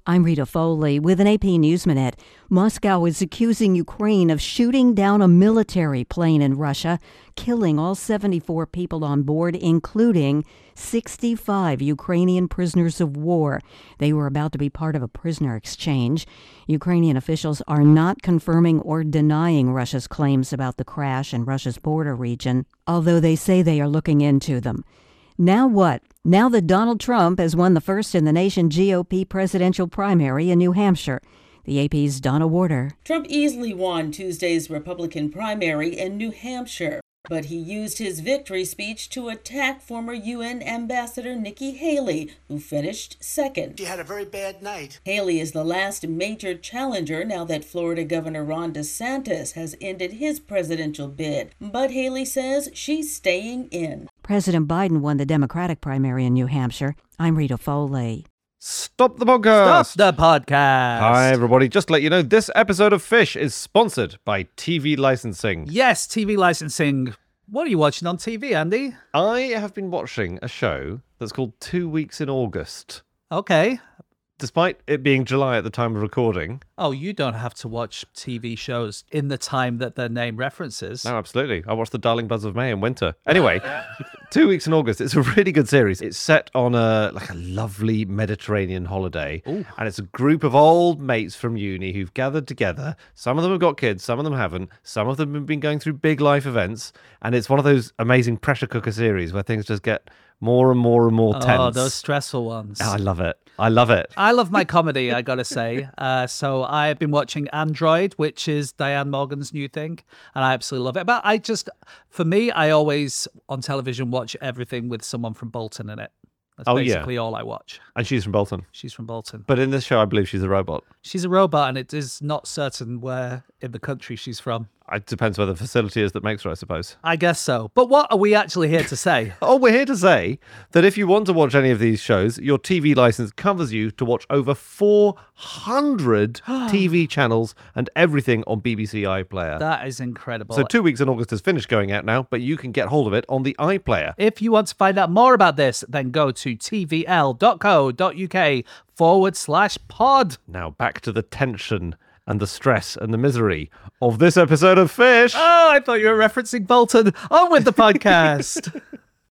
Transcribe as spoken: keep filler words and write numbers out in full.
I'm Rita Foley with an A P News Minute. Moscow is accusing Ukraine of shooting down a military plane in Russia, killing all seventy-four people on board, including sixty-five Ukrainian prisoners of war. They were about to be part of a prisoner exchange. Ukrainian officials are not confirming or denying Russia's claims about the crash in Russia's border region, although they say they are looking into them. Now what? Now that Donald Trump has won the first in the nation G O P presidential primary in New Hampshire. The A P's Donna Warder. Trump easily won Tuesday's Republican primary in New Hampshire, but he used his victory speech to attack former U N Ambassador Nikki Haley, who finished second. She had a very bad night. Haley is the last major challenger now that Florida Governor Ron DeSantis has ended his presidential bid. But Haley says she's staying in. President Biden won the Democratic primary in New Hampshire. I'm Rita Foley. Stop the podcast. Stop the podcast. Hi, everybody. Just to let you know, this episode of Fish is sponsored by T V licensing. Yes, T V licensing. What are you watching on T V, Andy? I have been watching a show that's called Two Weeks in August. Okay. Despite it being July at the time of recording. Oh, you don't have to watch T V shows in the time that their name references. No, absolutely. I watched The Darling Buds of May in winter. Anyway, Two Weeks in August. It's a really good series. It's set on a like a lovely Mediterranean holiday. Ooh. And it's a group of old mates from uni who've gathered together. Some of them have got kids, some of them haven't. Some of them have been going through big life events. And it's one of those amazing pressure cooker series where things just get more and more and more tense. Oh, those stressful ones. Oh, I love it. I love it. I love my comedy, I gotta say. Uh, so I've been watching Android, which is Diane Morgan's new thing, and I absolutely love it. But I just, for me, I always, on television, watch everything with someone from Bolton in it. That's Oh, yeah. basically all I watch. And she's from Bolton. She's from Bolton. But in this show, I believe she's a robot. She's a robot, and it is not certain where in the country she's from. It depends where the facility is that makes her, I suppose. I guess so. But what are we actually here to say? Oh, we're here to say that if you want to watch any of these shows, your T V license covers you to watch over four hundred T V channels and everything on B B C iPlayer. That is incredible. So Two Weeks in August has finished going out now, but you can get hold of it on the iPlayer. If you want to find out more about this, then go to tvl.co.uk forward slash pod. Now back to the tension and the stress and the misery of this episode of Fish. Oh, I thought you were referencing Bolton. On with the podcast.